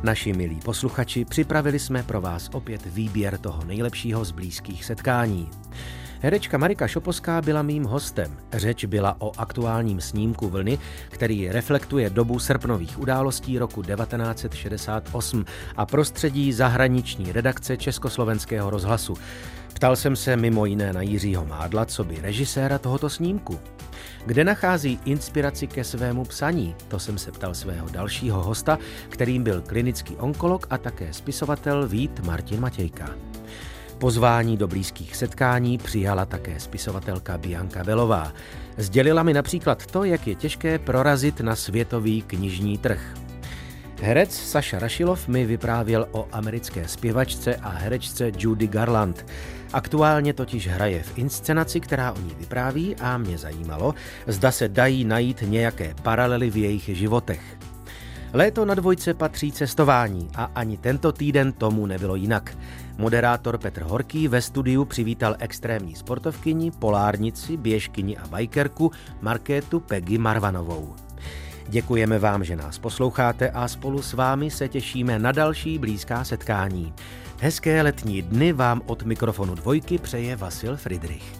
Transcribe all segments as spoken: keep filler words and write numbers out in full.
Naši milí posluchači, připravili jsme pro vás opět výběr toho nejlepšího z blízkých setkání. Herečka Marika Šoposká byla mým hostem. Řeč byla o aktuálním snímku Vlny, který reflektuje dobu srpnových událostí roku devatenáct set šedesát osm a prostředí zahraniční redakce Československého rozhlasu. Ptal jsem se mimo jiné na Jiřího Mádla, coby režiséra tohoto snímku. Kde nachází inspiraci ke svému psaní? To jsem se ptal svého dalšího hosta, kterým byl klinický onkolog a také spisovatel Vít Martin Matějka. Pozvání do blízkých setkání přijala také spisovatelka Bianka Belová. Sdělila mi například to, jak je těžké prorazit na světový knižní trh. Herec Saša Rašilov mi vyprávěl o americké zpěvačce a herečce Judy Garland. Aktuálně totiž hraje v inscenaci, která o ní vypráví, a mě zajímalo, zda se dají najít nějaké paralely v jejich životech. Léto na dvojce patří cestování a ani tento týden tomu nebylo jinak. Moderátor Petr Horký ve studiu přivítal extrémní sportovkyni, polárnici, běžkyni a bajkerku Markétu Peggy Marvanovou. Děkujeme vám, že nás posloucháte a spolu s vámi se těšíme na další blízká setkání. Hezké letní dny vám od mikrofonu Dvojky přeje Vasil Fridrich.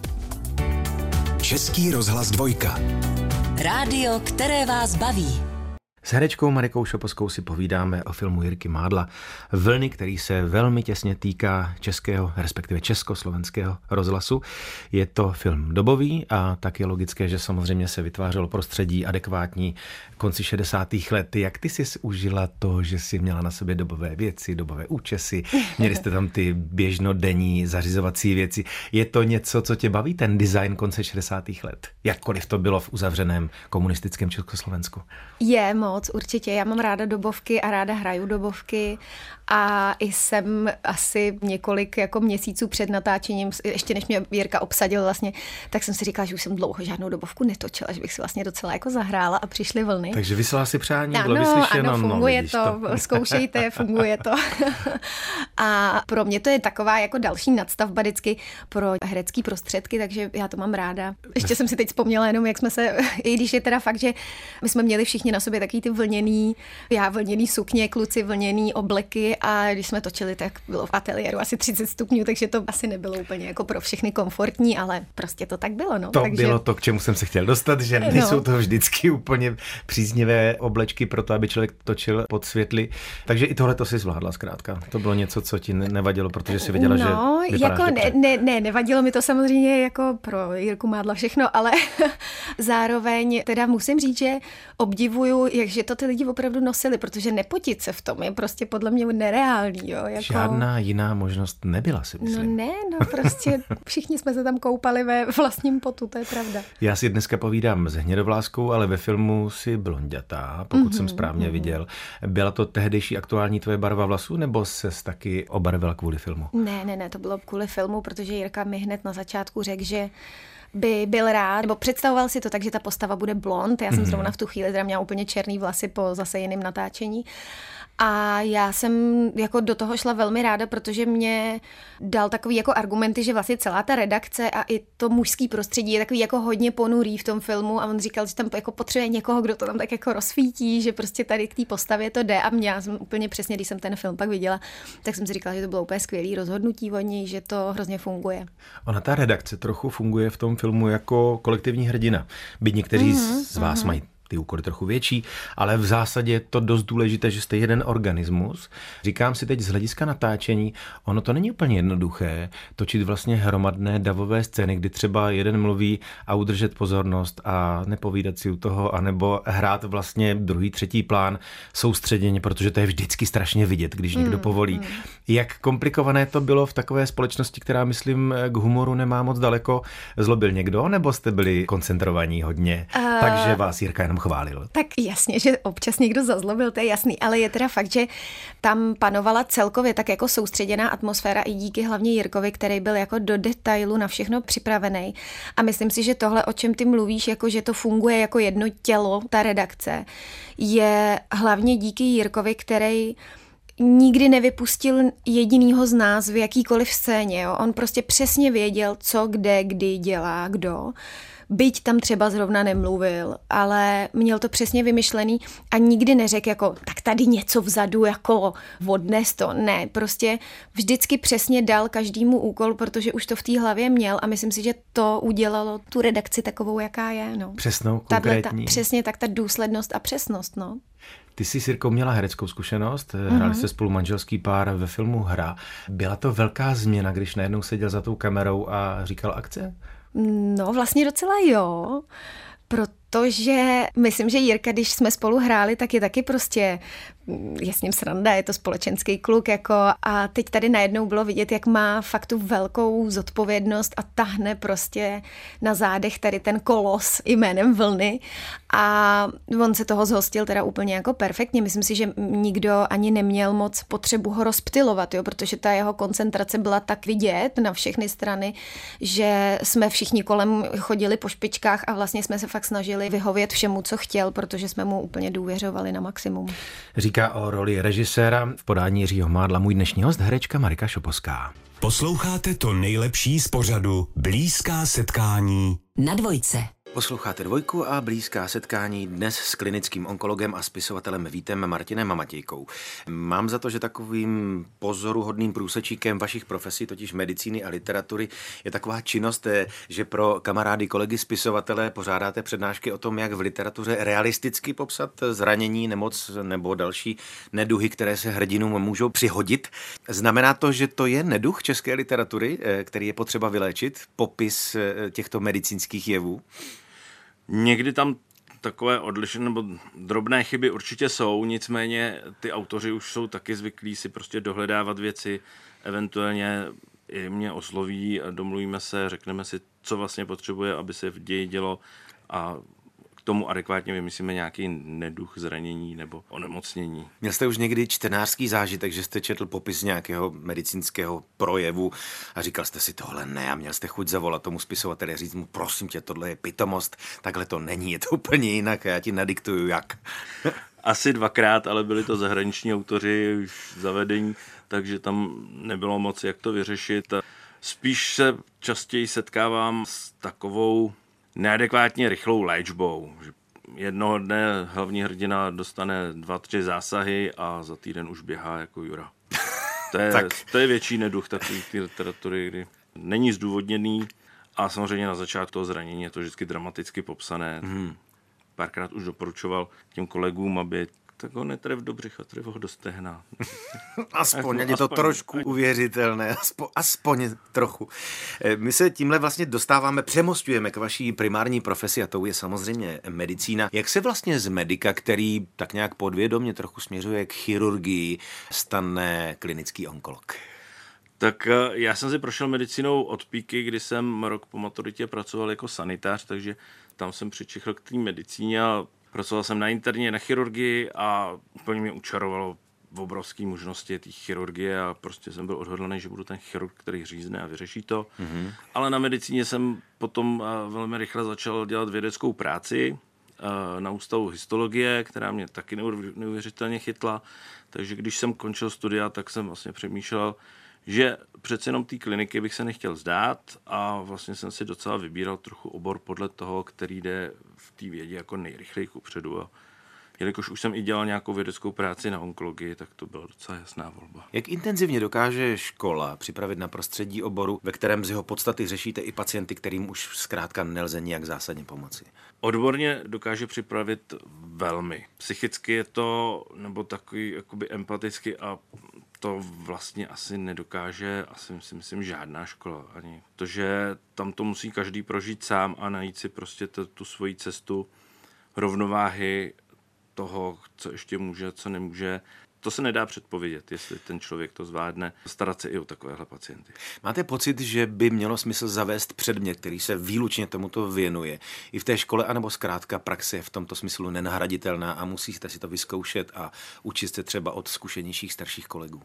Český rozhlas Dvojka. Rádio, které vás baví. S herečkou Marikou Šoposkou si povídáme o filmu Jirky Mádla Vlny, který se velmi těsně týká českého, respektive československého rozhlasu. Je to film dobový a tak je logické, že samozřejmě se vytvářelo prostředí adekvátní konci šedesátých let. Jak ty jsi užila to, že jsi měla na sobě dobové věci, dobové účesy, měli jste tam ty běžnodenní zařizovací věci. Je to něco, co tě baví, ten design konce šedesátých let? Jakkoliv to bylo v uzavřeném komunistickém Československu? Je moc, určitě. Já mám ráda dobovky a ráda hraju dobovky a i jsem asi několik jako měsíců před natáčením, ještě než mě Jirka obsadil vlastně, tak jsem si říkala, že už jsem dlouho žádnou dobovku netočila, že bych si vlastně docela jako zahrála a přišly vlny. Takže vyslala si přání, ano, bylo vyslyšeno. Ano, funguje no, to, to, zkoušejte, funguje to. A pro mě to je taková jako další nadstavba vždycky pro herecký prostředky, takže já to mám ráda. Ještě jsem si teď vzpomněla jenom, jak jsme se, i když je teda fakt, že my jsme měli všichni na sobě takový ty vlněný, já vlněný sukně, kluci vlněný obleky a když jsme točili, tak bylo v ateliéru asi třicet stupňů, takže to asi nebylo úplně jako pro všechny komfortní, ale prostě to tak bylo. No. To takže... bylo to, k čemu jsem se chtěl dostat, že nejsou no. to vždycky úplně příznivé oblečky pro to, aby člověk točil pod světly. Takže i tohle to si zvládla zkrátka. To bylo něco, co ti nevadilo, protože si věděla, no, že vypadáš jako dobře. ne, ne, nevadilo mi to samozřejmě jako pro Jirku Mádla všechno, ale zároveň teda musím říct, že obdivuju, jakže to ty lidi opravdu nosili, protože nepotit se v tom je prostě podle mě nereálný. Jo, jako... Žádná jiná možnost nebyla, si myslím. No ne, no prostě všichni jsme se tam koupali ve vlastním potu, to je pravda. Já si dneska povídám s hnědovláskou, ale ve filmu si blondětá, pokud mm-hmm, jsem správně mm-hmm. viděl. Byla to tehdejší aktuální tvoje barva vlasů, nebo ses taky obarvila kvůli filmu? Ne, ne, ne, to bylo kvůli filmu, protože Jirka mi hned na začátku řekl, že by byl rád, nebo představoval si to tak, že ta postava bude blond. Já jsem mm-hmm. zrovna v tu chvíli teda měla úplně černý vlasy po zase jiném natáčení. A já jsem jako do toho šla velmi ráda, protože mě dal takový jako argumenty, že vlastně celá ta redakce a i to mužský prostředí je takový jako hodně ponurý v tom filmu a on říkal, že tam jako potřebuje někoho, kdo to tam tak jako rozsvítí, že prostě tady k té postavě to jde a mě já jsem úplně přesně, když jsem ten film pak viděla, tak jsem si říkala, že to bylo úplně skvělý rozhodnutí od něj, že to hrozně funguje. Ona ta redakce trochu funguje v tom filmu jako kolektivní hrdina. Byť někteří mm-hmm, z vás mm-hmm. mají ty úkoly trochu větší, ale v zásadě je to dost důležité, že jste jeden organismus. Říkám si teď z hlediska natáčení, ono to není úplně jednoduché točit vlastně hromadné davové scény, kdy třeba jeden mluví a udržet pozornost a nepovídat si u toho, anebo hrát vlastně druhý, třetí plán soustředěně, protože to je vždycky strašně vidět, když někdo mm, povolí. Mm. Jak komplikované to bylo v takové společnosti, která, myslím, k humoru nemá moc daleko? Zlobil někdo, nebo jste byli koncentrovaní hodně, uh... takže vás Jirka jenom chválil? Tak jasně, že občas někdo zazlobil, to je jasný, ale je teda fakt, že tam panovala celkově tak jako soustředěná atmosféra i díky hlavně Jirkovi, který byl jako do detailu na všechno připravený. A myslím si, že tohle, o čem ty mluvíš, jako že to funguje jako jedno tělo, ta redakce, je hlavně díky Jirkovi, který nikdy nevypustil jedinýho z nás v jakýkoliv scéně. Jo? On prostě přesně věděl, co, kde, kdy dělá, kdo. byť tam třeba zrovna nemluvil, ale měl to přesně vymyšlený a nikdy neřekl jako, tak tady něco vzadu, jako odnes to. Ne, prostě vždycky přesně dal každému úkol, protože už to v té hlavě měl a myslím si, že to udělalo tu redakci takovou, jaká je. No. Přesnou, konkrétní. Ta, přesně tak ta důslednost a přesnost, no. Ty jsi s Jirkou měla hereckou zkušenost, hráli jste spolu manželský pár ve filmu Hra. Byla to velká změna, když najednou seděl za tou kamerou a říkal akce? No vlastně docela jo, protože myslím, že Jirka, když jsme spolu hráli, tak je taky prostě, je s ním sranda, je to společenský kluk, jako a teď tady najednou bylo vidět, jak má fakt tu velkou zodpovědnost a tahne prostě na zádech tady ten kolos jménem Vlny a on se toho zhostil teda úplně jako perfektně. Myslím si, že nikdo ani neměl moc potřebu ho rozptylovat, jo, protože ta jeho koncentrace byla tak vidět na všechny strany, že jsme všichni kolem chodili po špičkách a vlastně jsme se fakt snažili vyhovět všemu, co chtěl, protože jsme mu úplně důvěřovali na maximum. Říká o roli režiséra v podání Jiřího Mádla můj dnešní host, herečka Marika Šoposká. Posloucháte to nejlepší z pořadu Blízká setkání Na Dvojce. Posloucháte Dvojku a Blízká setkání dnes s klinickým onkologem a spisovatelem Vítem Martinem Matějkou. Mám za to, že takovým pozoruhodným průsečíkem vašich profesí, totiž medicíny a literatury, je taková činnost, že pro kamarády, kolegy spisovatele pořádáte přednášky o tom, jak v literatuře realisticky popsat zranění, nemoc nebo další neduhy, které se hrdinům můžou přihodit. Znamená to, že to je neduh české literatury, který je potřeba vyléčit, popis těchto medicínských jevů? Někdy tam takové odlišné nebo drobné chyby určitě jsou, nicméně ty autoři už jsou taky zvyklí si prostě dohledávat věci, eventuálně i mě osloví a domluvíme se, řekneme si, co vlastně potřebuje, aby se v ději dělo a k tomu adekvátně vymyslíme nějaký neduch, zranění nebo onemocnění. Měl jste už někdy čtenářský zážitek, že jste četl popis nějakého medicínského projevu a říkal jste si tohle ne a měl jste chuť zavolat tomu spisovateli a říct mu, prosím tě, tohle je pitomost, takhle to není, je to úplně jinak a já ti nadiktuju jak. Asi dvakrát, ale byli to zahraniční autoři už zavedení, takže tam nebylo moc jak to vyřešit. Spíš se častěji setkávám s takovou neadekvátně rychlou léčbou. Jednoho dne hlavní hrdina dostane dva, tři zásahy a za týden už běhá jako Jura. To je, tak. to je větší neduch takový té literatury, kdy není zdůvodněný a samozřejmě na začátku toho zranění je to vždycky dramaticky popsané. Hmm. Párkrát už doporučoval těm kolegům, aby tak ho netrev do břicha, trev ho do stehna. Aspoň, je to aspoň, trošku aspoň. uvěřitelné, aspoň, aspoň trochu. My se tímhle vlastně dostáváme, přemostujeme k vaší primární profesi a tou je samozřejmě medicína. Jak se vlastně z medika, který tak nějak podvědomě trochu směřuje k chirurgii, stane klinický onkolog? Tak já jsem si prošel medicínou od píky, kdy jsem rok po maturitě pracoval jako sanitář, takže tam jsem přičichl k té medicíně a pracoval jsem na interně, na chirurgii a úplně mě učarovalo v obrovské možnosti té chirurgie a prostě jsem byl odhodlaný, že budu ten chirurg, který řízne a vyřeší to. Mm-hmm. Ale na medicíně jsem potom velmi rychle začal dělat vědeckou práci na ústavu histologie, která mě taky neuvěřitelně chytla. Takže když jsem končil studia, tak jsem vlastně přemýšlel, že přece jenom té kliniky bych se nechtěl zdát a vlastně jsem si docela vybíral trochu obor podle toho, který jde v té vědě jako nejrychleji kupředu. A jelikož už jsem i dělal nějakou vědeckou práci na onkologii, tak to byla docela jasná volba. Jak intenzivně dokáže škola připravit na prostředí oboru, ve kterém z jeho podstaty řešíte i pacienty, kterým už zkrátka nelze nijak zásadně pomoci? Odborně dokáže připravit velmi. Psychicky je to, nebo takový jakoby empaticky a to vlastně asi nedokáže, asi si myslím, žádná škola ani. To, že tam to musí každý prožít sám a najít si prostě tu, tu svoji cestu rovnováhy toho, co ještě může, co nemůže. To se nedá předpovědět, jestli ten člověk to zvládne, starat se i o takovéhle pacienty. Máte pocit, že by mělo smysl zavést předmět, který se výlučně tomuto věnuje i v té škole, anebo zkrátka praxe je v tomto smyslu nenahraditelná a musíte si to vyzkoušet a učit se třeba od zkušenějších starších kolegů?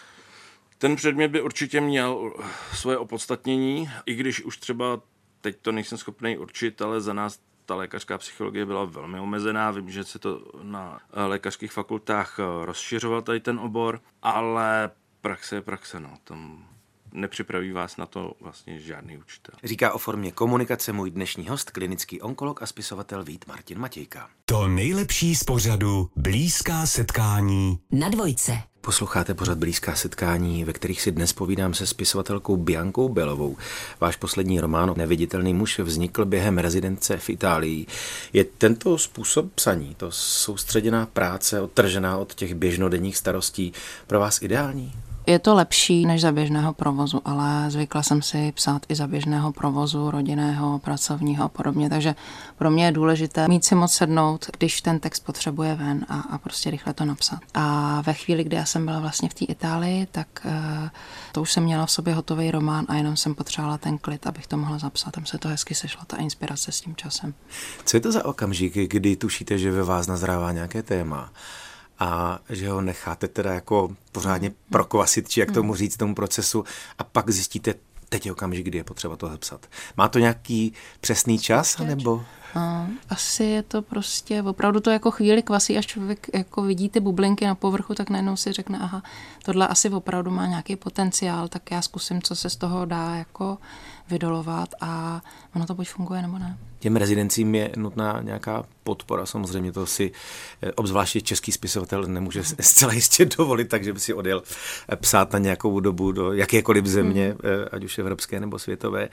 Ten předmět by určitě měl svoje opodstatnění, i když už třeba teď to nejsem schopný určit, ale za nás ta lékařská psychologie byla velmi omezená, vím, že se to na lékařských fakultách rozšiřoval tady ten obor, ale praxe je praxe, no. Tam nepřipraví vás na to vlastně žádný učitel. Říká o formě komunikace můj dnešní host, klinický onkolog a spisovatel Vít Martin Matějka. To nejlepší z pořadu Blízká setkání na Dvojce. Posloucháte pořad Blízká setkání, ve kterých si dnes povídám se spisovatelkou Biankou Belovou. Váš poslední román Neviditelný muž vznikl během rezidence v Itálii. Je tento způsob psaní, to soustředěná práce, odtržená od těch běžnodenních starostí, pro vás ideální? Je to lepší než za běžného provozu, ale zvykla jsem si psát i za běžného provozu, rodinného, pracovního a podobně, takže pro mě je důležité mít si moc sednout, když ten text potřebuje ven a, a prostě rychle to napsat. A ve chvíli, kdy já jsem byla vlastně v té Itálii, tak uh, to už jsem měla v sobě hotový román a jenom jsem potřebovala ten klid, abych to mohla zapsat. Tam se to hezky sešla, ta inspirace s tím časem. Co je to za okamžik, kdy tušíte, že ve vás nazrává nějaké téma a že ho necháte teda jako pořádně prokvasit, či jak tomu říct, tomu procesu, a pak zjistíte, teď je okamžik, kdy je potřeba to zapsat. Má to nějaký přesný čas, nebo? A, asi je to prostě, opravdu to jako chvíli kvasí, až člověk jako vidí ty bublinky na povrchu, tak najednou si řekne, aha, tohle asi opravdu má nějaký potenciál, tak já zkusím, co se z toho dá jako vydolovat a ono to buď funguje, nebo ne. Těm rezidencím je nutná nějaká podpora, samozřejmě to si obzvláště český spisovatel nemůže zcela jistě dovolit, takže by si odjel psát na nějakou dobu do jakékoliv země, hmm. ať už evropské nebo světové.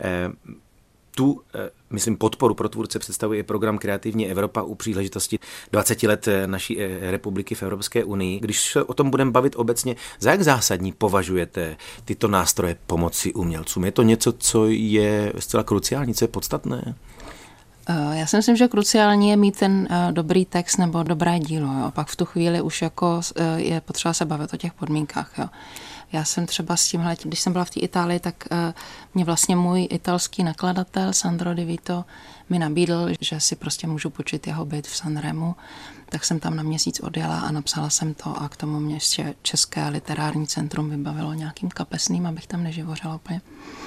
Tu, myslím, podporu pro tvůrce představuje program Kreativní Evropa u příležitosti dvacet let naší republiky v Evropské unii. Když se o tom budeme bavit obecně, za jak zásadní považujete tyto nástroje pomoci umělcům? Je to něco, co je zcela kruciální, co je podstatné? Já si myslím, že kruciální je mít ten dobrý text nebo dobré dílo. Jo. Pak v tu chvíli už jako je potřeba se bavit o těch podmínkách. Jo. Já jsem třeba s tímhle, když jsem byla v té Itálii, tak mě vlastně můj italský nakladatel Sandro Di Vito mi nabídl, že si prostě můžu počít jeho byt v Sanremu, tak jsem tam na měsíc odjela a napsala jsem to a k tomu mě ještě České literární centrum vybavilo nějakým kapesným, abych tam neživořila úplně.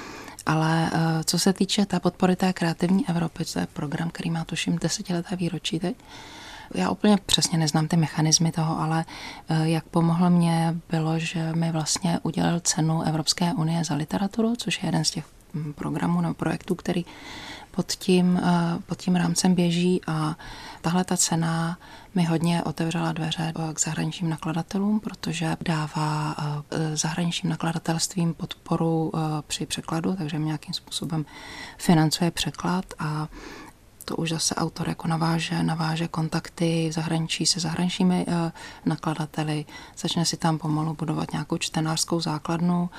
Ale co se týče té podpory té kreativní Evropy, to je program, který má tuším desetileté výročí teď, já úplně přesně neznám ty mechanismy toho, ale jak pomohlo mě bylo, že mi vlastně udělal cenu Evropské unie za literaturu, což je jeden z těch programů nebo projektů, který pod tím, pod tím rámcem běží, a tahle ta cena mi hodně otevřela dveře k zahraničním nakladatelům, protože dává zahraničním nakladatelstvím podporu při překladu, takže nějakým způsobem financuje překlad a to už zase autor jako naváže, naváže kontakty v zahraničí se zahraničními eh, nakladateli, začne si tam pomalu budovat nějakou čtenářskou základnu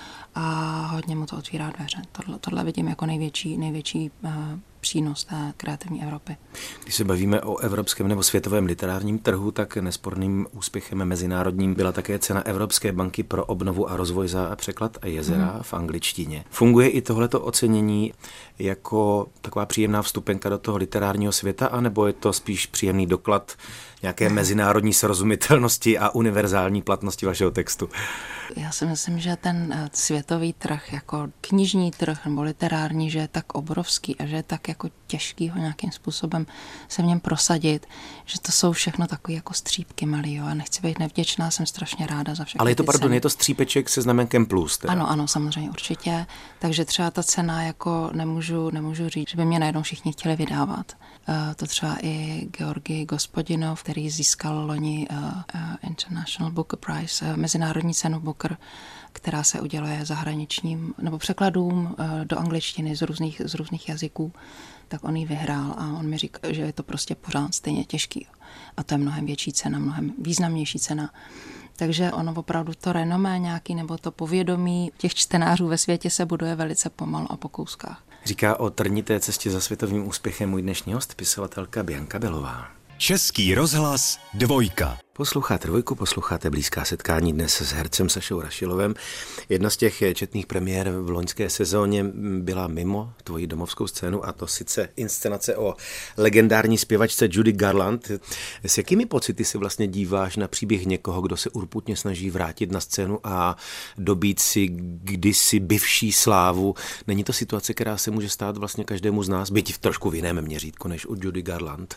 a hodně mu to otvírá dveře. Tohle, tohle vidím jako největší, největší eh, přínos té kreativní Evropy. Když se bavíme o evropském nebo světovém literárním trhu, tak nesporným úspěchem mezinárodním byla také cena Evropské banky pro obnovu a rozvoj za překlad a jezera hmm. v angličtině. Funguje i tohleto ocenění jako taková příjemná vstupenka do toho literárního světa, anebo je to spíš příjemný doklad nějaké mezinárodní srozumitelnosti a univerzální platnosti vašeho textu? Já si myslím, že ten světový trh, jako knižní trh nebo literární, že je tak obrovský a že je tak jako těžký ho nějakým způsobem se v něm prosadit, že to jsou všechno takové jako střípky malý, jo. A nechci být nevděčná, jsem strašně ráda za všechny. Ale je to, pardon, ceny. je to střípeček se znamenkem plus, teda. Ano, ano, samozřejmě, určitě. Takže třeba ta cena, jako nemůžu, nemůžu říct, že by mě najednou všichni chtěli vydávat. Uh, to třeba i Georgi Gospodinov, který získal loni uh, uh, International Booker Prize, uh, mezinárodní cenu Booker, která se uděluje zahraničním nebo překladům uh, do angličtiny z různých, z různých jazyků, tak on ji vyhrál a on mi říkal, že je to prostě pořád stejně těžký. A to je mnohem větší cena, mnohem významnější cena. Takže ono opravdu to renomé nějaký nebo to povědomí těch čtenářů ve světě se buduje velice pomalu a po kouskách. Říká o trnité cestě za světovým úspěchem můj dnešní host, spisovatelka Bianka Belová. Český rozhlas Dvojka. Posloucháte Dvojku, posloucháte Blízká setkání dnes s hercem Sašou Rašilovem. Jedna z těch četných premiér v loňské sezóně byla mimo tvoji domovskou scénu, a to sice inscenace o legendární zpěvačce Judy Garland. S jakými pocity se vlastně díváš na příběh někoho, kdo se urputně snaží vrátit na scénu a dobít si kdysi bivší slávu? Není to situace, která se může stát vlastně každému z nás, byť v trošku v jiném měřítku než u Judy Garland?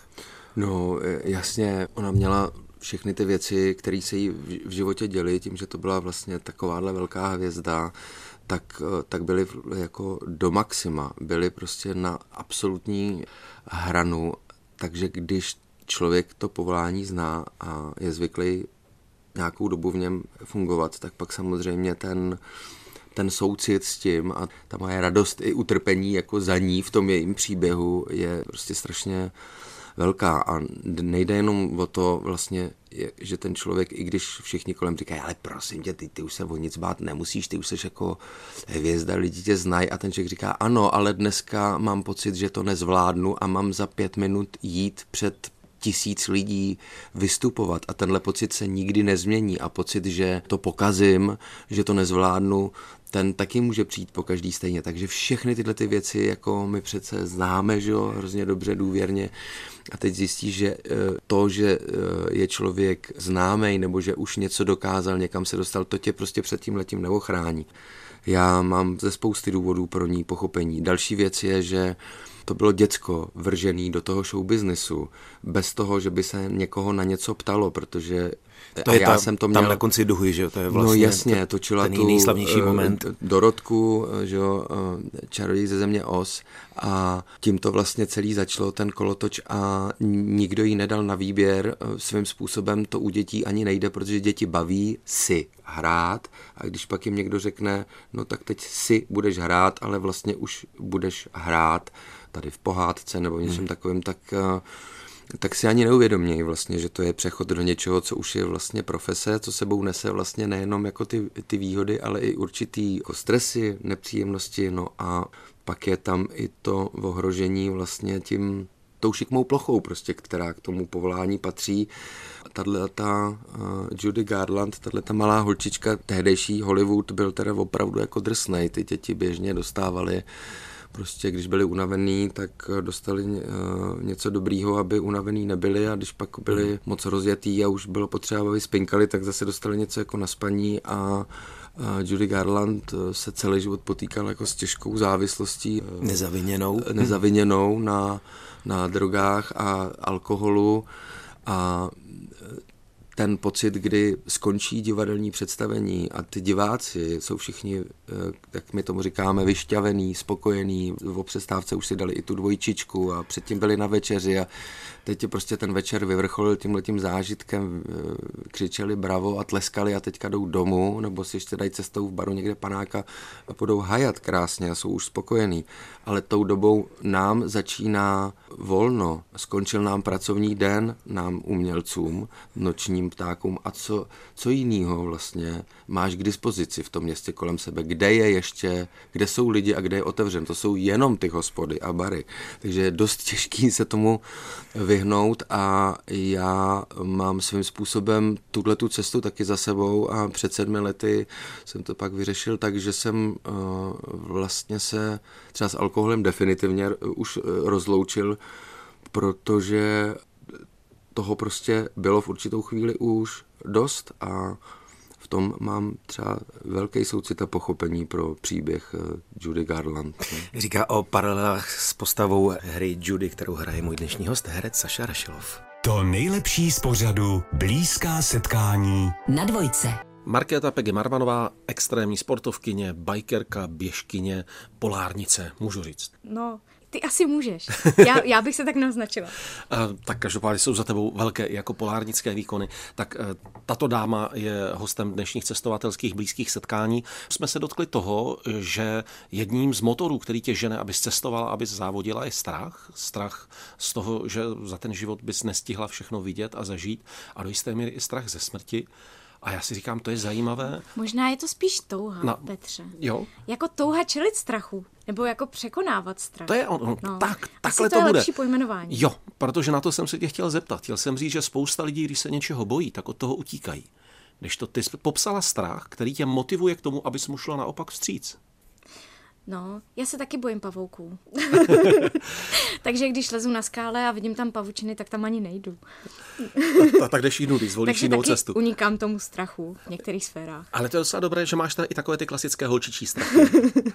No jasně, ona měla všechny ty věci, které se jí v životě děly, tím, že to byla vlastně takováhle velká hvězda, tak, tak byli jako do maxima, byli prostě na absolutní hranu, takže když člověk to povolání zná a je zvyklý nějakou dobu v něm fungovat, tak pak samozřejmě ten, ten soucit s tím a ta moje radost i utrpení jako za ní v tom jejím příběhu je prostě strašně velká a nejde jenom o to vlastně, že ten člověk, i když všichni kolem říkají, ale prosím tě, ty, ty už se o nic bát nemusíš, ty už jsi jako hvězda, lidi tě znají a ten člověk říká, ano, ale dneska mám pocit, že to nezvládnu a mám za pět minut jít před tisíc lidí vystupovat a tenhle pocit se nikdy nezmění a pocit, že to pokazím, že to nezvládnu, ten taky může přijít po každý stejně. Takže všechny tyhle ty věci, jako my přece známe, že jo, hrozně dobře, důvěrně a teď zjistí, že to, že je člověk známej nebo že už něco dokázal, někam se dostal, to tě prostě před tím letím neochrání. Já mám ze spousty důvodů pro ní pochopení. Další věc je, že to bylo děcko vržený do toho showbiznisu, bez toho, že by se někoho na něco ptalo, protože to je já ta, jsem to měl... tam na konci duhy, že jo, to je vlastně no jasně, točila ten tu nejslavnější moment. Dorotku, že jo, Čaroděj ze země Oz a tím to vlastně celý začalo, ten kolotoč a nikdo jí nedal na výběr, svým způsobem to u dětí ani nejde, protože děti baví si hrát a když pak jim někdo řekne, no tak teď si budeš hrát, ale vlastně už budeš hrát tady v pohádce nebo něčem hmm. takovým, tak, tak si ani neuvědomějí vlastně, že to je přechod do něčeho, co už je vlastně profese, co sebou nese vlastně nejenom jako ty, ty výhody, ale i určitý jako stresy, nepříjemnosti, no a pak je tam i to ohrožení vlastně tím tou šikmou plochou prostě, která k tomu povolání patří. Tato uh, Judy Garland, tato malá holčička, tehdejší Hollywood byl teda opravdu jako drsnej, ty děti běžně dostávaly prostě, když byli unavený, tak dostali uh, něco dobrýho, aby unavený nebyli a když pak byli moc rozjetý a už bylo potřeba, aby spinkali, tak zase dostali něco jako na spaní a uh, Judy Garland se celý život potýkala jako s těžkou závislostí. Uh, nezaviněnou. Nezaviněnou na, na drogách a alkoholu a ten pocit, kdy skončí divadelní představení a ty diváci jsou všichni, jak my tomu říkáme, vyšťavení, spokojení, o přestávce už si dali i tu dvojčičku a předtím byli na večeři a teď je prostě ten večer vyvrcholil tímhletím zážitkem, křičeli bravo a tleskali a teďka jdou domů, nebo si ještě dají cestou v baru někde panáka a půjdou hajat krásně a jsou už spokojení. Ale tou dobou nám začíná volno, skončil nám pracovní den, nám umělcům, nočním ptákům a co, co jinýho vlastně máš k dispozici v tom městě kolem sebe, kde je ještě, kde jsou lidi a kde je otevřen. To jsou jenom ty hospody a bary. Takže je dost těžký se tomu vyhnout a já mám svým způsobem tuhletu cestu taky za sebou a před sedmi lety jsem to pak vyřešil tak, že jsem uh, vlastně se třeba s alkoholem definitivně už rozloučil, protože toho prostě bylo v určitou chvíli už dost a v tom mám třeba velký soucit a pochopení pro příběh Judy Garland. Říká o paralelách s postavou hry Judy, kterou hraje můj dnešní host, herec Saša Rašilov. To nejlepší z pořadu Blízká setkání na Dvojce. Markéta Peggy Marmanová, extrémní sportovkyně, bajkerka, běžkyně, polárnice, můžu říct. No, ty asi můžeš. Já, já bych se tak naznačila. Tak každopádně jsou za tebou velké jako polárnické výkony. Tak tato dáma je hostem dnešních cestovatelských blízkých setkání. Jsme se dotkli toho, že jedním z motorů, který tě žene, abys cestovala, abys závodila, je strach. Strach z toho, že za ten život bys nestihla všechno vidět a zažít. A do jisté míry i strach ze smrti. A já si říkám, to je zajímavé. Možná je to spíš touha, Na, Petře. Jo? Jako touha čelit strachu. Nebo jako překonávat strach. To je on, no. tak, takhle to, to je bude. Lepší pojmenování. Jo, protože na to jsem se tě chtěl zeptat. Chtěl jsem říct, že spousta lidí, když se něčeho bojí, tak od toho utíkají. Když to ty jsi popsala strach, který tě motivuje k tomu, abys mu šla naopak vstříc. No, já se taky bojím pavouků. Takže když lezu na skále a vidím tam pavučiny, tak tam ani nejdu. tak, tak jdeš jinou, když zvolíš jinou cestu. Takže unikám tomu strachu v některých sférách. Ale to je docela dobré, že máš tady i takové ty klasické holčičí strachy.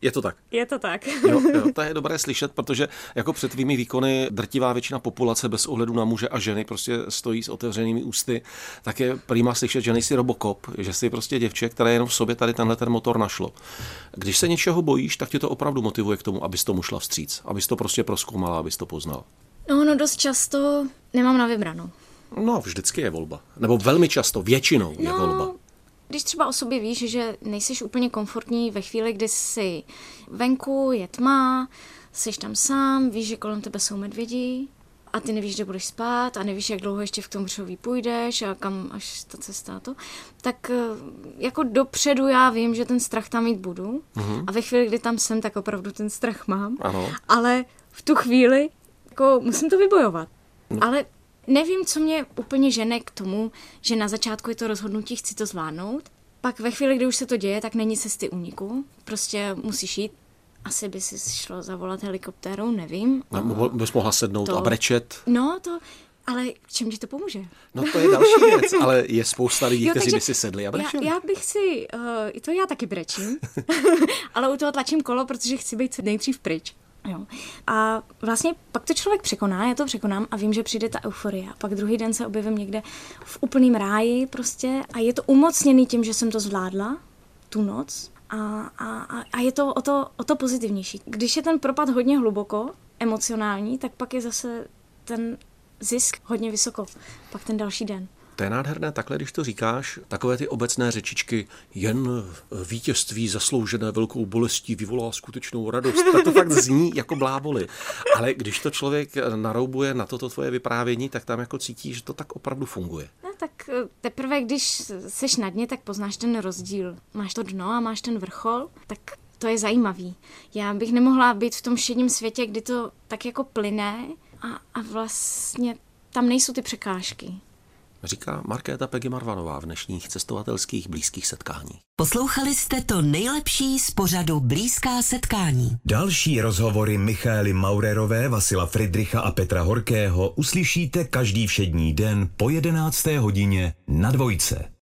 Je to tak? Je to tak. Jo, jo, to je dobré slyšet, protože jako před tvými výkony drtivá většina populace bez ohledu na muže a ženy prostě stojí s otevřenými ústy, tak je prima slyšet, že nejsi Robocop, že jsi prostě děvče, které jenom v sobě tady tenhle ten motor našlo. Když se něčeho bojíš, tak tě to opravdu motivuje k tomu, abys tomu šla vstříc, abys to prostě prozkoumala, abys to poznal. No, no dost často nemám na vybranou. No, vždycky je volba. Nebo velmi často, většinou je no, volba. Když třeba o sobě víš, že nejsi úplně komfortní ve chvíli, kdy jsi venku, je tma, jsi tam sám, víš, že kolem tebe jsou medvědi a ty nevíš, kde budeš spát a nevíš, jak dlouho ještě v tom břoví půjdeš a kam až ta cesta to, tak jako dopředu já vím, že ten strach tam mít budu mm-hmm. a ve chvíli, kdy tam jsem, tak opravdu ten strach mám, ano. Ale v tu chvíli jako musím to vybojovat. No. Ale nevím, co mě úplně žene k tomu, že na začátku je to rozhodnutí, chci to zvládnout. Pak ve chvíli, kdy už se to děje, tak není cesty úniku. Prostě musíš jít. Asi by si šlo zavolat helikoptérou, nevím. No, bys mohla sednout to, a brečet. No, to... Ale čem ti to pomůže? No to je další věc, ale je spousta lidí, jo, kteří by si sedli a brečeli. Já, já bych si... Uh, to já taky brečím. Ale u toho tlačím kolo, protože chci být nejdřív pryč. Jo. A vlastně pak to člověk překoná, já to překonám a vím, že přijde ta euforie. A pak druhý den se objevím někde v úplném ráji prostě a je to umocněný tím, že jsem to zvládla tu noc a, a, a je to o, to o to pozitivnější. Když je ten propad hodně hluboko, emocionální, tak pak je zase ten zisk hodně vysoko, pak ten další den. To je nádherné takhle, když to říkáš, takové ty obecné řečičky, jen vítězství zasloužené velkou bolestí vyvolá skutečnou radost. Tak to fakt zní jako bláboli. Ale když to člověk naroubuje na toto tvoje vyprávění, tak tam jako cítí, že to tak opravdu funguje. No tak teprve, když seš na dně, tak poznáš ten rozdíl. Máš to dno a máš ten vrchol, tak to je zajímavý. Já bych nemohla být v tom všedním světě, kdy to tak jako plyne a, a vlastně tam nejsou ty překážky. Říká Markéta Peggy Marvanová v dnešních cestovatelských blízkých setkáních. Poslouchali jste to nejlepší z pořadu Blízká setkání. Další rozhovory Michaely Maurerové, Vasila Fridricha a Petra Horkého uslyšíte každý všední den po jedenácté hodině na Dvojce.